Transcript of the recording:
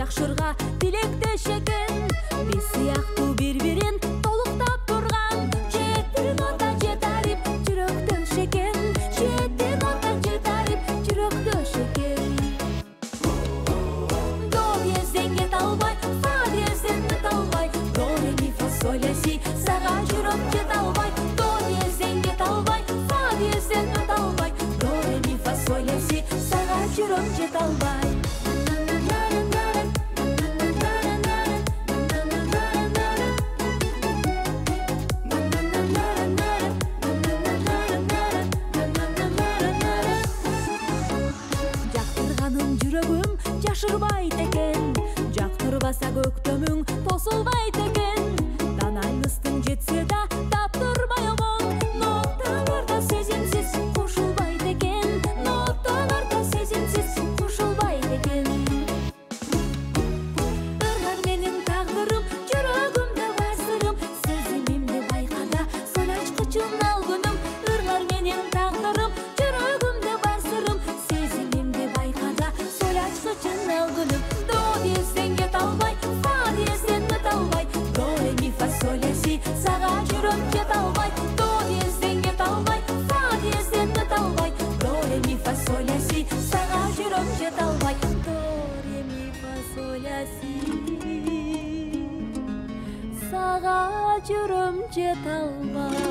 жакшырга тилектеш экен. Биз сыяктуу бири-бирин толуктап турган. Жети нота жетарип жүрөктөш экен. Жети нота жетарип жүрөктөш экен. До диезден кете албай, фа диезден өтө албай. До ре ми фа соль ля си, сага жүрөк жете албай. До диезден кете албай, фа диезден өтө албай. До ре ми фа соль ля си, сага жүрөк жете албай. Жүрөгүм жашырбайт экен, жактырбаса көктөмүң тосулбайт экен. Данайлыстың жетсе да таптырбай omon, ноталарда сезимсиз кошулбайт экен. Ноталарда сезимсиз кошулбайт экен. Ыргар менин тагдырым, жүрөгүмдө бар сырым, сезимимди байкада соль ачкычын ал күнүм. Ыргар менин тагдырым, жүрөгүмдө бар сырым, сезимимди байкада соль ачкычын ал күнүм. До диезден кете албай, фа диезден өтө албай. До ре ми фа соль ля си, сага жүрөк жете албай. До диезден кете албай, фа диезден өтө албай. До ре ми фа соль ля си, сага жүрөк жете албай. До ре ми фа соль ля си, сага жүрөк жете албай.